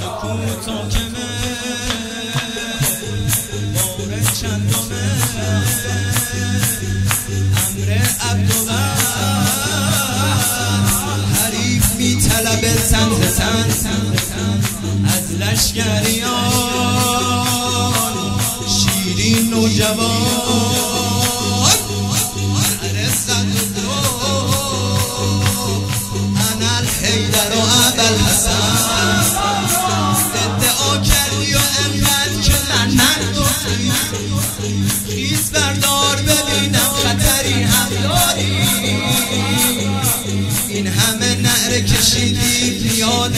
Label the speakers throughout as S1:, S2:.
S1: کوتاکمه بار چندمه امر عبدالله حریف میطلبه تن به تن از لشکریان شیرین و جوان رسد انا الحیدر و ابوالحسن ادعا کردی و انقدر که من نگفتی خیز بردار ببینم خطری هم داری این همه نعره کشیدی میان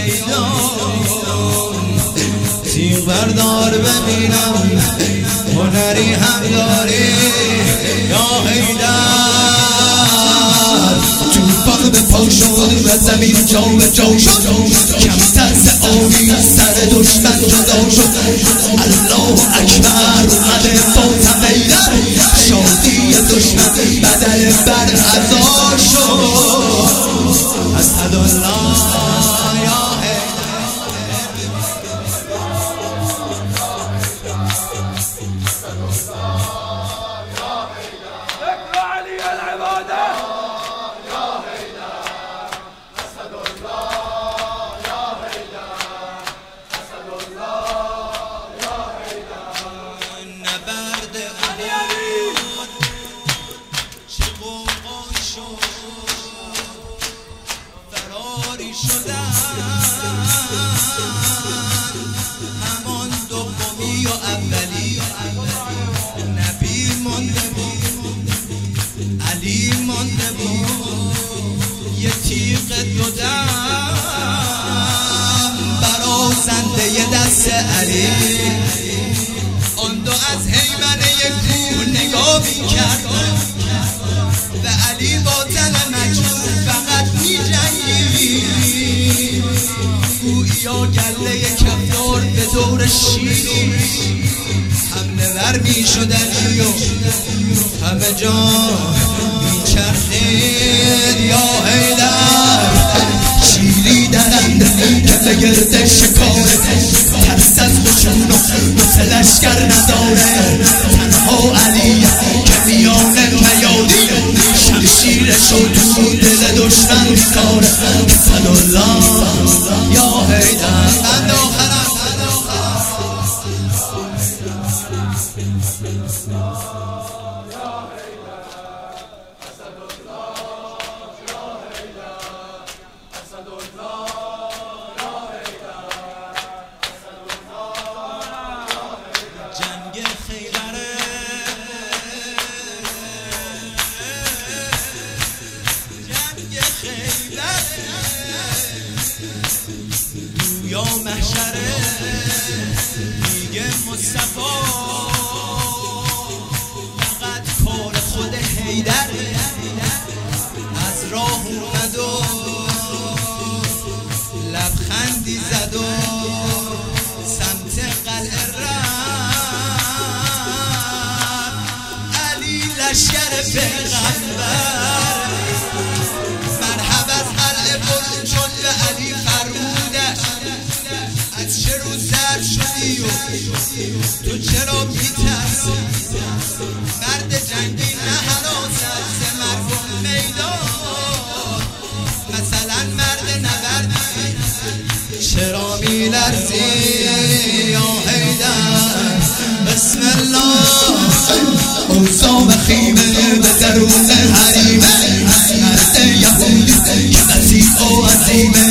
S1: میدان تیغ بردار ببینم هنری هم داری یا حیدر توفاق به پا شد و زمین جا به جا شد کمتر ز آبی سر دشمن جدا شد الله اکبر اومده فوت حیدر شادی دشمن بدل بر عزا شد اسدالله یا همان دومی و اولی نبی مانده بود علی مانده بود یه تیغ دو دم برازنده ی دست علی آن دو از حیمنه کوه نگاه می‌کردن و علی با دل مجروح فقط می‌جنگید گویا گله کفدار به دور شیر حمله ور می‌شدن و همه جا میچرخید یا حیدر شیری درنده که به گرد شکار ترس از دشمن و لشکر نداره تنها علی که میان میادی شمشیرش و تو دل دشمن میکاره اسدالله یا حیدر بند آخرم یا محشره میگه مصطفی فقط کار خود حیدر از راه اومد و لبخندی زد و سمت قلعه رفت علی لشکر پیغمبر مرحب از قلعه برد چون به علی فرمودش از چه رو سر شدی و تو چرا میترسی مرد جنگی نه حراست ز مرگ و میدان مثلا مرد نبردی چرا میلرزی یا حیدر بسم الله اوضاع وخیمه به درون حریمه مرد یهودی که قطیع و عظیمه